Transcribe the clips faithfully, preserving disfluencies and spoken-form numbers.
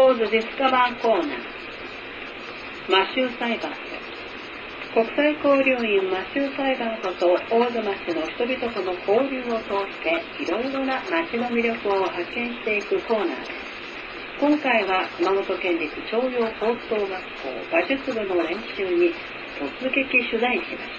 オーズディスカバーコーナー。マシュー・サイバート。国際交流員マシュー・サイバートと大津町の人々との交流を通していろいろな町の魅力を発見していくコーナーです。今回は熊本県立商業高等学校馬術部の練習に突撃取材しました。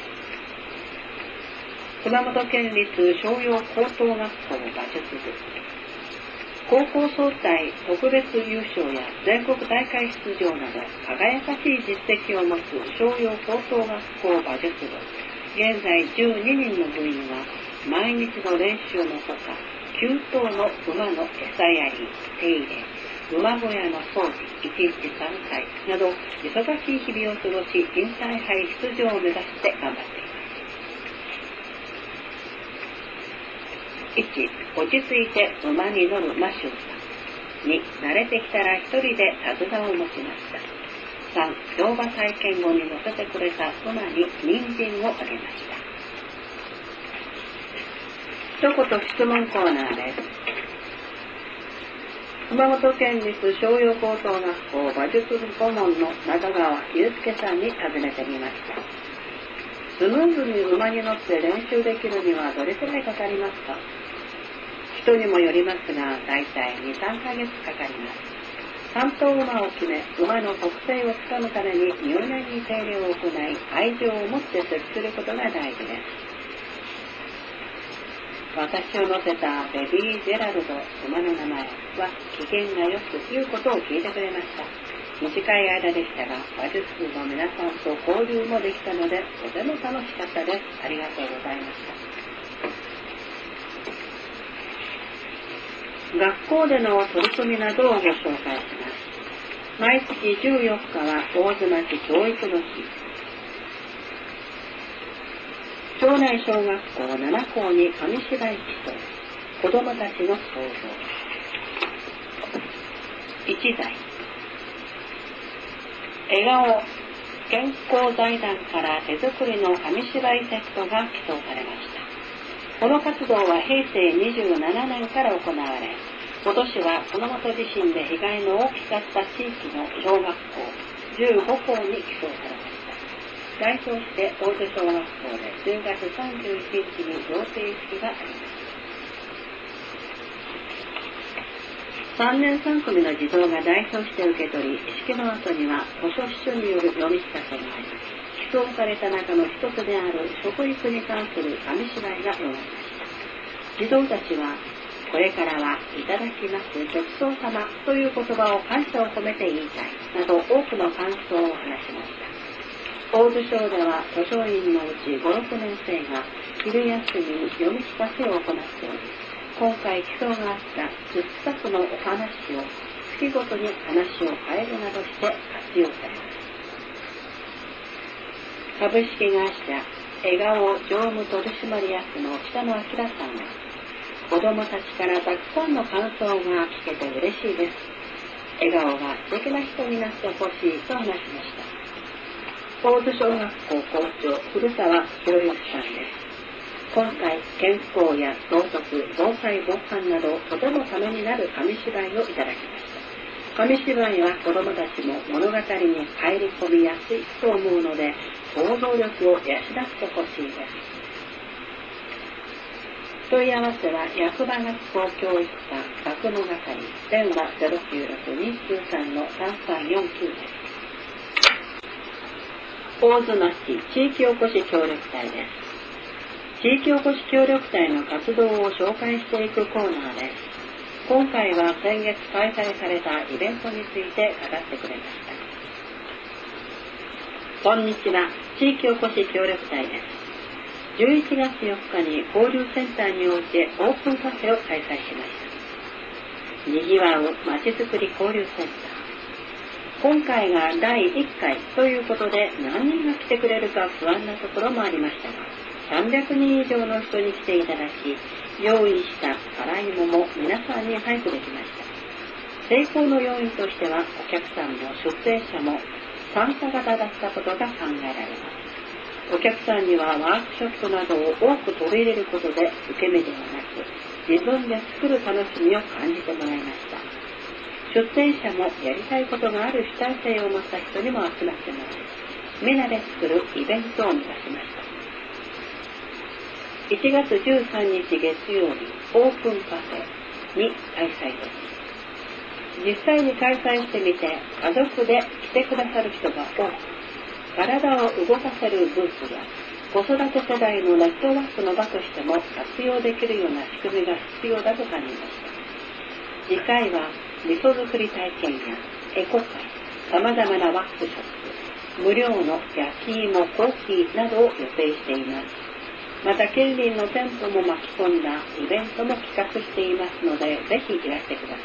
熊本県立商業高等学校馬術部、高校総体特別優勝や全国大会出場など輝かしい実績を持つ商業高等学校馬術部、現在じゅうににんの部員は毎日の練習のほか、きゅう頭の馬の餌やり、手入れ、馬小屋の掃除、いちにちさんかいなど忙しい日々を過ごし、インターハイ出場を目指して頑張っています。いち. 落ち着いて馬に乗るマシューさん。に. 慣れてきたら一人で手綱を持ちました。さん. 乗馬体験後に乗せてくれた馬に人参をあげました。一言質問コーナーです。熊本県立商業高等学校馬術部顧問の中川祐介さんに尋ねてみました。スムーズに馬に乗って練習できるにはどれくらいかかりますか？人にもよりますが、だいたいに、さんかげつかかります。担当馬を決め、馬の特性をつかむために入念に手入れを行い、愛情を持って接することが大事です。私を乗せたベビー・ジェラルド馬の名前は機嫌がよく言うことを聞いてくれました。短い間でしたが、馬術部の皆さんと交流もできたので、とても楽しかったです。ありがとうございました。学校での取り組みなどをご紹介します。毎月じゅうよっかは大津町教育の日。町内小学校なな校に紙芝居基礎、子どもたちの創造。一題、笑顔健康財団から手作りの紙芝居セットが寄贈されました。この活動はへいせいにじゅうななねんから行われ、今年は熊本地震で被害の大きかった地域の小学校じゅうごこうに寄贈されました。代表して大津小学校でじゅうがつさんじゅういちにちに贈呈式があります。さんねんさんくみの児童が代表して受け取り、式の後には図書司書による読み聞かせがあり、寄贈された中の一つである食育に関する紙芝居が読まれました。児童たちは、これからはいただきますごちそうさまという言葉を感謝を込めて言いたいなど多くの感想を話しました。大津小では図書員のうちご、ろくねんせいが昼休みに読み聞かせを行っており、今回寄贈があったじゅっさくのお話を月ごとに話を変えるなどして活用されます。株式会社笑顔常務取締役の北野明さんは、子どもたちからたくさんの感想が聞けて嬉しいです。笑顔が素敵な人になってほしいと話しました。大津小学校校長古澤博之さんです。今回健康や道徳、防災防犯などとてもためになる紙芝居をいただきました。紙芝居は子どもたちも物語に入り込みやすいと思うので、想像力を養ってほしいです。問い合わせは役場学校教育課学務係、電話 ゼロきゅうろく にきゅうさん のさんさんよんきゅう です。大津町地域おこし協力隊です。地域おこし協力隊の活動を紹介していくコーナーです。今回は先月開催されたイベントについて語ってくれました。こんにちは、地域おこし協力隊です。じゅういちがつよっかに交流センターにおいてオープンカフェを開催しました。にぎわうまちづくり交流センター。今回がだいいっかいということで、何人が来てくれるか不安なところもありましたが、さんびゃくにん以上の人に来ていただき、用意した辛いもも皆さんに配布できました。成功の要因としては、お客さんも出演者も参加型だったことが考えられます。お客さんにはワークショップなどを多く取り入れることで、受け身ではなく自分で作る楽しみを感じてもらいました。 出展者もやりたいことがある主体性を持った人にも集まってもらい、皆で作るイベントを目指しました。いちがつじゅうさんにち月曜日、オープンカフェに開催です。実際に開催してみて、家族で来てくださる人が多く、体を動かせるブースや子育て世代のネットワークの場としても活用できるような仕組みが必要だと感じました。次回は味噌作り体験やエコ会、さまざまなワークショップ、無料の焼き芋、コーヒーなどを予定しています。また近隣の店舗も巻き込んだイベントも企画していますので、ぜひいらしてください。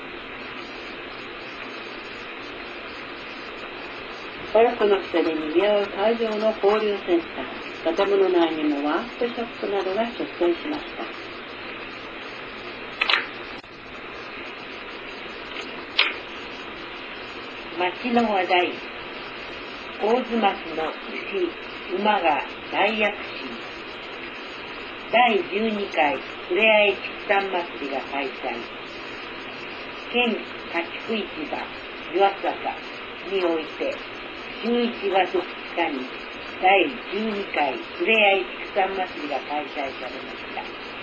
親子の人で賑わう会場の交流センター、建物内にもワークショップなどが出展しました。 町の話題、大津町の牛、馬が大躍進。だいじゅうにかいふれあい畜産祭りが開催。県家畜市場岩坂においてじゅういちがつふつかにだいじゅうにかいふれあい畜産祭りが開催されました。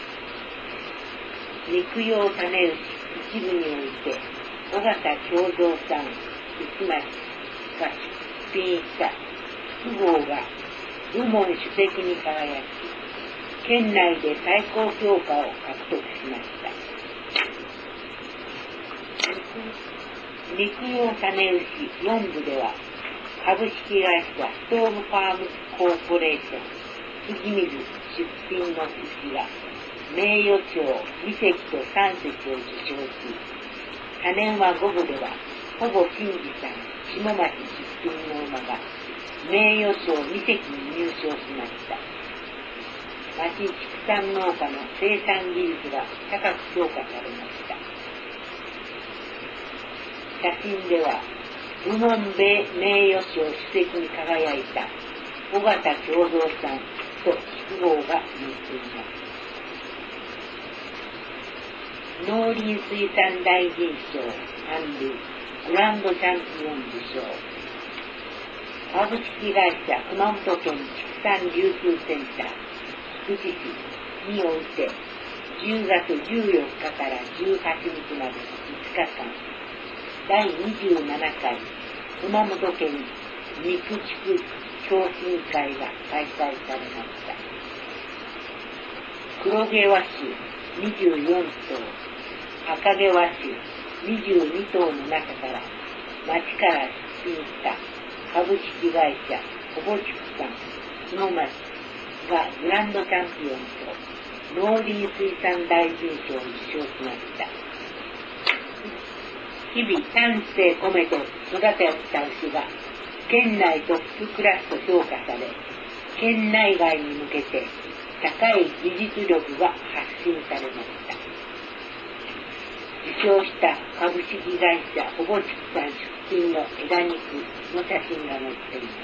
肉用種牛一部において尾形共造さん市町が出品した複合が部門主席に輝き、県内で最高評価を獲得しました。肉用種牛よんぶでは、株式会社ストームファームコーポレーション杉水出品の牛が名誉賞にせきとさんせきを受賞し、種馬ごぶではほぼ新次さん下町出品の馬が名誉賞にせきに入賞しました。町畜産農家の生産技術が高く評価されました。写真では部門名誉賞主席に輝いた尾形共造さんと宿号が見えています。農林水産大臣賞グランドチャンピオン受賞。株式会社熊本県畜産流通センター菊池市においてじゅうがつじゅうよっかからじゅうはちにちまでいつかかんだいにじゅうななかい熊本県肉畜共進会が開催されました。黒毛和種にじゅうよんとう、赤毛和種にじゅうにとうの中から町から出品した株式会社ほぼ畜産角町がグランドチャンピオンと農林水産大臣賞を受賞しました。日々丹精込めて育てた牛が県内トップクラスと評価され、県内外に向けて高い技術力が発信されました。受賞した株式会社ほぼ畜産出品の枝肉の写真が載っています。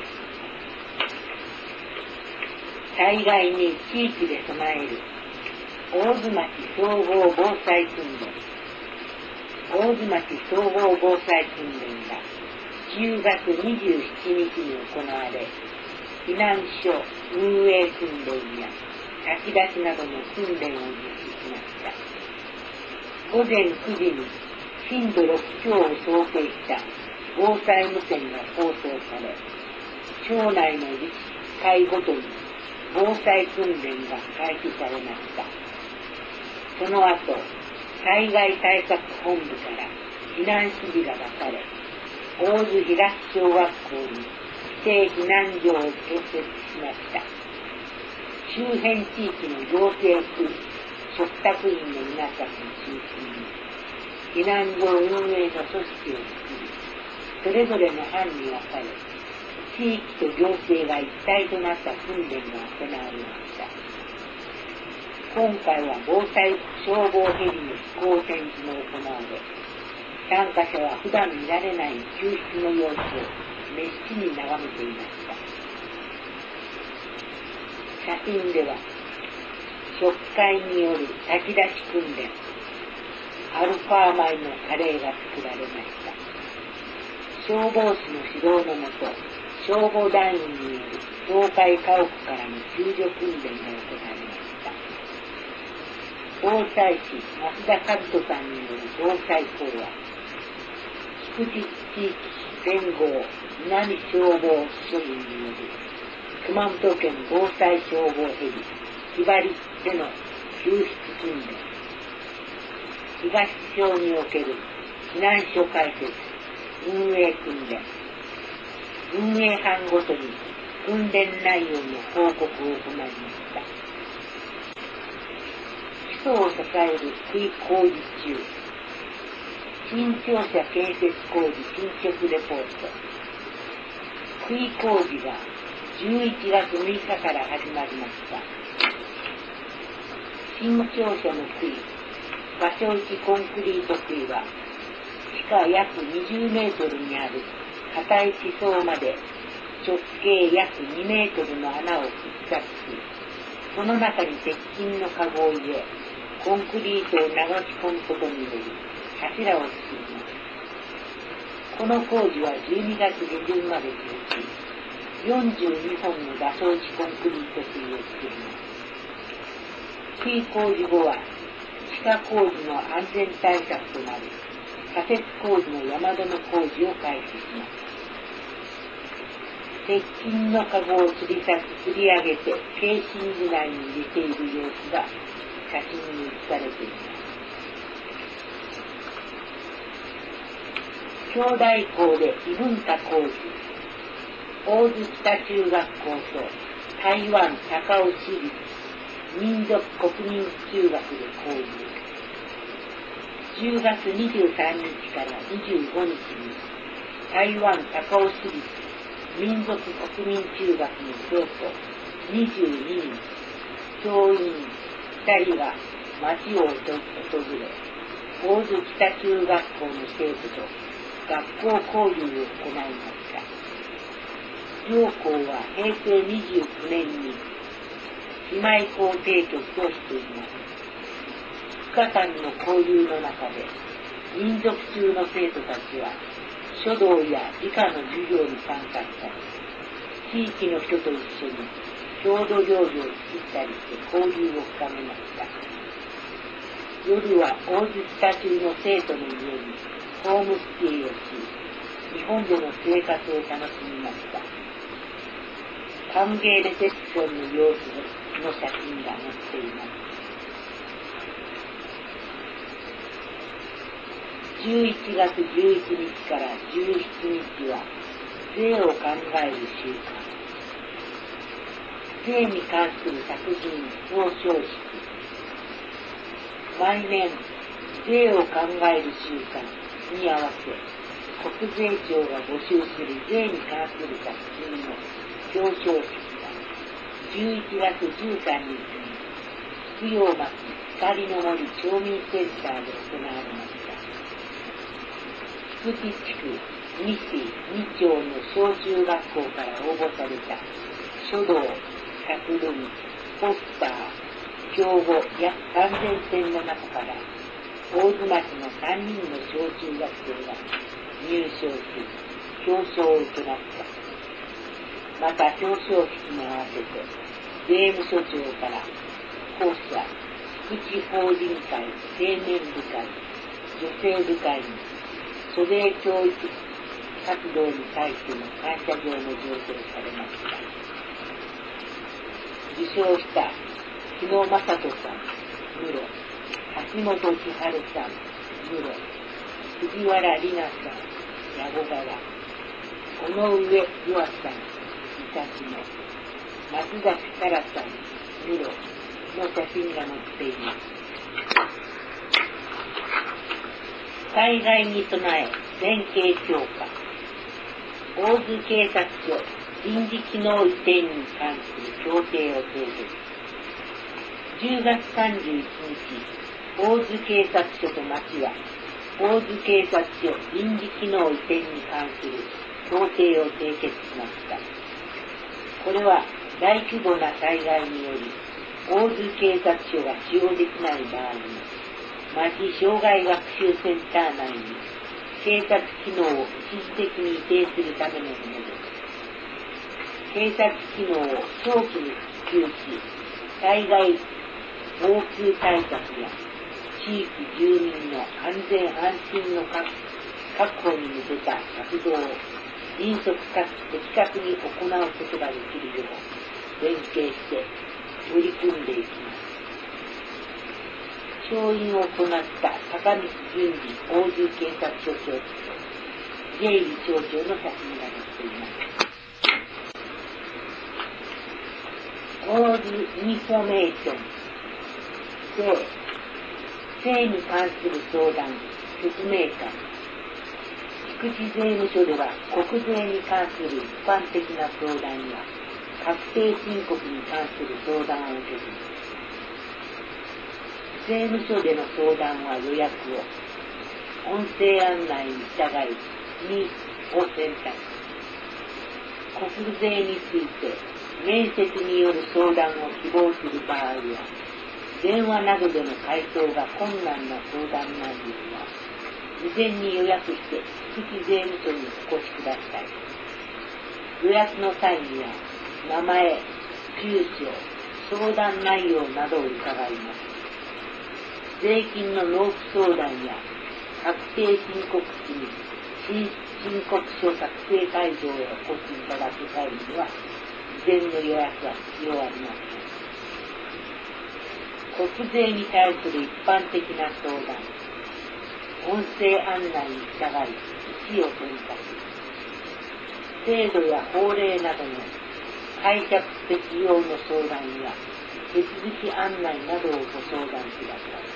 災害に地域で備える大津町総合防災訓練。大津町総合防災訓練がじゅうがつにじゅうしちにちに行われ、避難所運営訓練や炊き出しなどの訓練を実施しました。ごぜんくじに震度ろくちょうを想定した防災無線が放送され、町内の自治会ごとに防災訓練が開始されました。その後、災害対策本部から避難指示が出され、大津東小学校に指定避難所を建設しました。周辺地域の行政区、嘱託員の皆さんを中心に避難所運営の組織を作り、それぞれの班に分かれ、地域と行政が一体となった訓練が行われました。今回は防災消防ヘリの飛行展示も行われ、参加者は普段見られない救出の様子を熱心に眺めていました。写真では食会による炊き出し訓練、 アルファ米のカレーが作られました。消防士の指導のもと、消防団員による東海家屋からの救助訓練が行われました。防災士増田和人さんによる防災講話、菊池地域連合南消防署員による熊本県防災消防ヘリひばりでの救出訓練、東町における避難所開設運営訓練、運営班ごとに訓練内容の報告を行いました。基礎を支える区工事中、新庁舎建設工事進捗レポート。区工事がじゅういちがつむいかから始まりました。新庁舎の杭、場所いちコンクリート杭は地下約にじゅうメートルにある固い地層まで直径約にメートルの穴を掘削し、その中に鉄筋のカゴを入れ、コンクリートを流し込むことにより柱を作ります。この工事はじゅうにがつげじゅんまで続き、よんじゅうにほんの場所いちコンクリート杭を作ります。杭工事後は地下工事の安全対策となる仮設工事の山止め工事を開始します。鉄筋のカゴを吊りさつ、吊り上げてケーシング内に入れている様子が写真に写されています。兄弟校で異文化講義、大津北中学校と台湾高尾市立民族国民中学で講義。じゅうがつにじゅうさんにちからにじゅうごにちに台湾高尾市立民族国民中学の生徒にじゅうににん、教員ふたりが町を訪れ、大津北中学校の生徒と学校交流を行いました。両校はへいせいにじゅうきゅうねんに姉妹校締結をしています。ふつかかんの交流の中で、民族中の生徒たちは書道や理科の授業に参加したり、地域の人と一緒に郷土料理を作ったりして交流を深めました。夜は大津北中の生徒の家にホームステイをし、日本での生活を楽しみました。歓迎レセプションの様子の写真が載っています。じゅういちがつじゅういちにちからじゅうしちにちは税を考える週間。税に関する作品表彰式。毎年税を考える週間に合わせ、国税庁が募集する税に関する作品の表彰式がじゅういちがつじゅうさんにちに菊陽町光の森町民センターで行われました。菊池地区に市に町の小中学校から応募された書道、作文、ポスター、標語約さんぜんてんの中から大津町のさんにんの小中学生が入賞し、表彰を受けました。また表彰式に合わせて税務署長から校舎、福祉法人会、青年部会、女性部会に租税教育活動に対しての感謝状も贈呈されました。受賞した日野正人さん、室、橋本千春さん、室、藤原里奈さん、矢後川、尾上優愛さん、三崎の松崎沙羅さん、室の写真が載っています。災害に備え連携強化。大津警察署臨時機能移転に関する協定を締結。じゅうがつさんじゅういちにち、大津警察署と町は大津警察署臨時機能移転に関する協定を締結しました。これは大規模な災害により大津警察署が使用できない場合に町障害学習センター内に警察機能を一時的に移転するためのものです。警察機能を早期に復旧し、災害防空対策や地域住民の安全安心の確保に向けた活動を迅速かつ的確に行うことができるよう連携して取り組んでいきます。調印を行った坂道淳二王子警察署長とジェイリ町長の写真が載っています。王子インフォメーション性性に関する相談説明会。菊池税務署では国税に関する一般的な相談や確定申告に関する相談を受けています。税務署での相談は予約を音声案内に従いにを選択。国税について面接による相談を希望する場合や電話などでの回答が困難な相談内容は事前に予約して菊池税務署にお越しください。予約の際には名前、住所、相談内容などを伺います。税金の納付相談や確定申告時に申告書作成会場へお越しいただく際には事前の予約は必要ありません。国税に対する一般的な相談、音声案内に従いいちを選択。制度や法令などの解釈適用の相談や手続き案内などをご相談ください。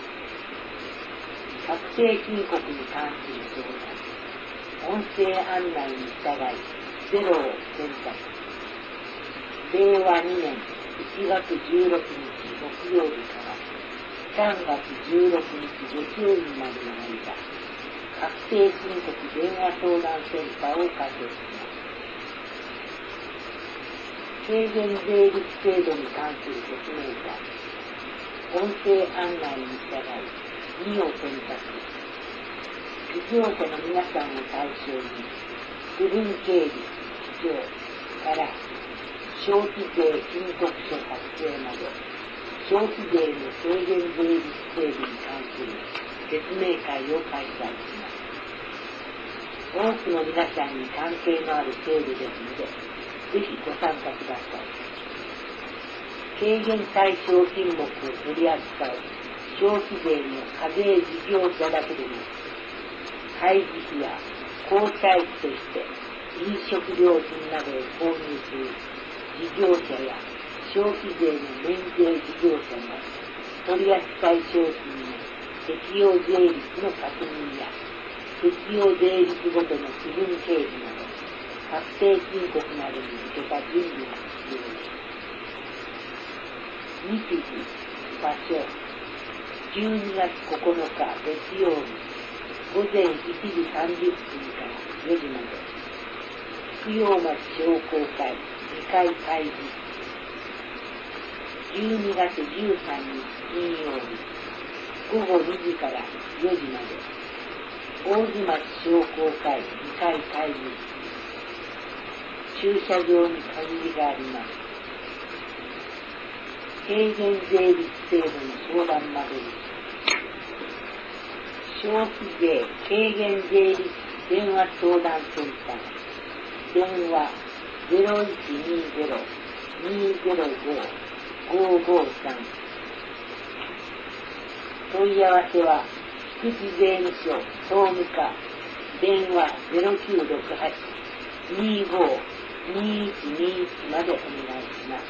確定申告に関する相談、音声案内に従いゼロを選択。れいわにねんいちがつじゅうろくにち木曜日からさんがつじゅうろくにち月曜日までの間、確定申告電話相談センターを開設します。軽減税率制度に関する説明会、音声案内に従いにを選択。事業者の皆さんを対象に区分経理、基調から消費税申告書作成まで消費税の軽減税率制度に関する説明会を開催します。多くの皆さんに関係のある制度ですので、ぜひご参加ください。軽減対象品目を取り扱う消費税の課税事業者だけでなく、開示費や交際費として飲食料品などを購入する事業者や消費税の免税事業者の取扱い商品の適用税率の確認や適用税率ごとの区分経理など確定申告などに向けた準備が必要です。日時、場所、じゅうにがつここのか月曜日午前いちじさんじゅっぷんからよじまで、菊陽町商工会にかい会議。じゅうにがつじゅうさんにち金曜日午後にじからよじまで、大津町商工会にかい会議。駐車場に限りがあります。軽減税率制度の相談窓口、消費税軽減税率電話相談センター、電話 ゼロいちにゼロ にゼロご ごごさん。問い合わせは菊池税務署総務課、電話 ゼロきゅうろくはち にご にいちにいち までお願いします。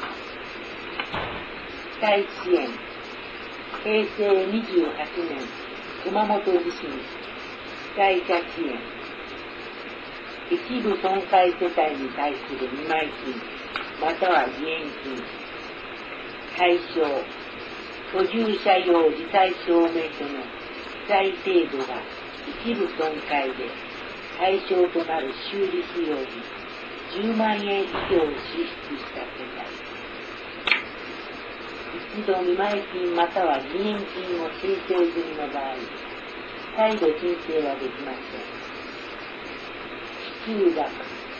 被災支援、へいせいにじゅうはちねん熊本地震被災者支援、一部損壊世帯に対する見舞金または義援金、対象、居住者用自体証明書の記載程度が一部損壊で対象となる修理費用にじゅうまんえん以上支出した世帯、一一度見舞金または義援金を申請済みの場合、再度申請はできません。支給額、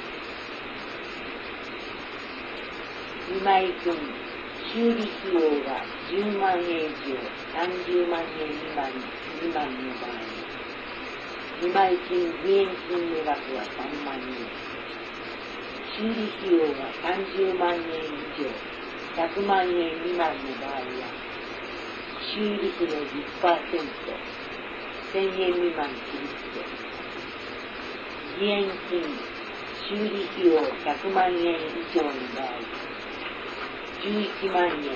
見舞金、修理費用がじゅうまんえん以上さんじゅうまんえん未満未満の場合、見舞金義援金の額はさんまんえん、修理費用がさんじゅうまんえん以上ひゃくまんえん未満の場合は、修理費の じゅっパーセント、せんえん未満切り付け、義援金、修理費用ひゃくまんえん以上の場合、じゅういちまんえん、費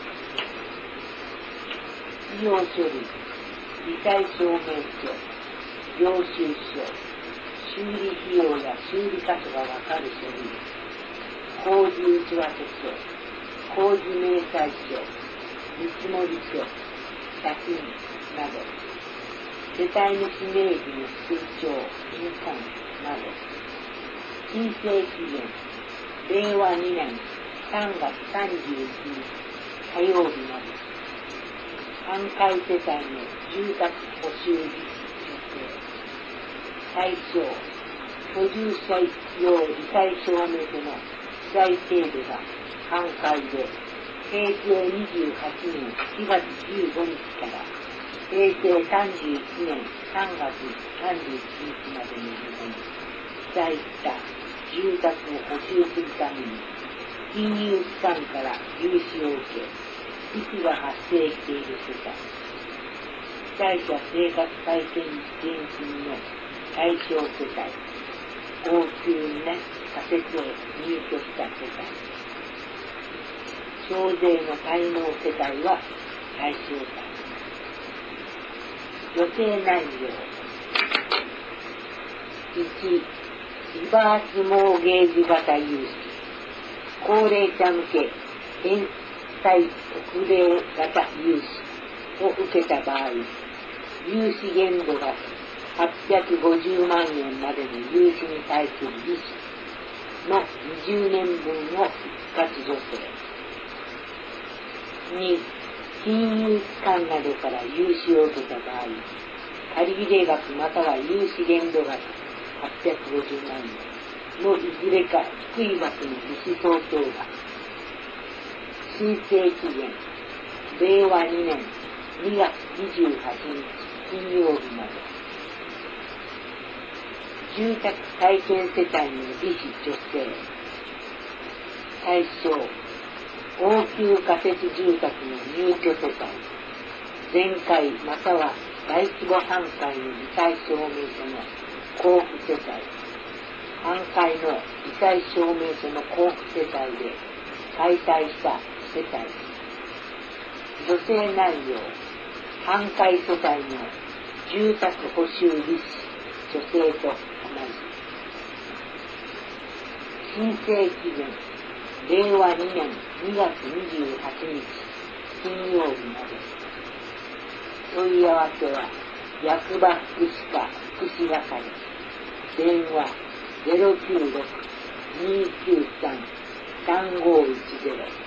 用処理、罹災証明書、領収書、修理費用や修理箇所がわかる書類、工事打ち分け書、工事明細書、見積書、借金など、世帯主名義の推奨、印鑑など、申請期限、れいわにねんさんがつさんじゅういちにち火曜日まで、半壊世帯の住宅補修利子助成、対象、居住者用罹災証明書の被災程度が半壊で、へいせいにじゅうはちねんしがつじゅうごにちからへいせいさんじゅういちねんさんがつさんじゅういちにちまでの間に被災した住宅を補修するために金融機関から融資を受け、利子が発生している世帯、被災者生活再建支援金の対象世帯、応急にね、仮設へ入居した世帯、徴税の滞納世帯は対象外。助成内容。いち、リバースモーゲージ型融資。高齢者向け返済特例型融資を受けた場合、融資限度がはっぴゃくごじゅうまんえんまでの融資に対する利子のにじゅうねんぶんを一括助成。に、金融機関などから融資を受けた場合、借入額または融資限度額はっぴゃくごじゅうまんえんのいずれか低い額の利子相当額。申請期限、れいわにねんにがつにじゅうはちにち金曜日まで。住宅再建世帯の利子助成。対象、応急仮設住宅の入居世帯、全壊または大規模半壊の罹災証明書の交付世帯、半壊の罹災証明書の交付世帯で解体した世帯。助成内容、半壊世帯の住宅補修利子助成と同じ。申請期限、れいわにねんにがつにじゅうはちにち金曜日まで。問い合わせは役場福祉課福祉係、電話 ゼロきゅうろく にーきゅうさん さんごいちゼロ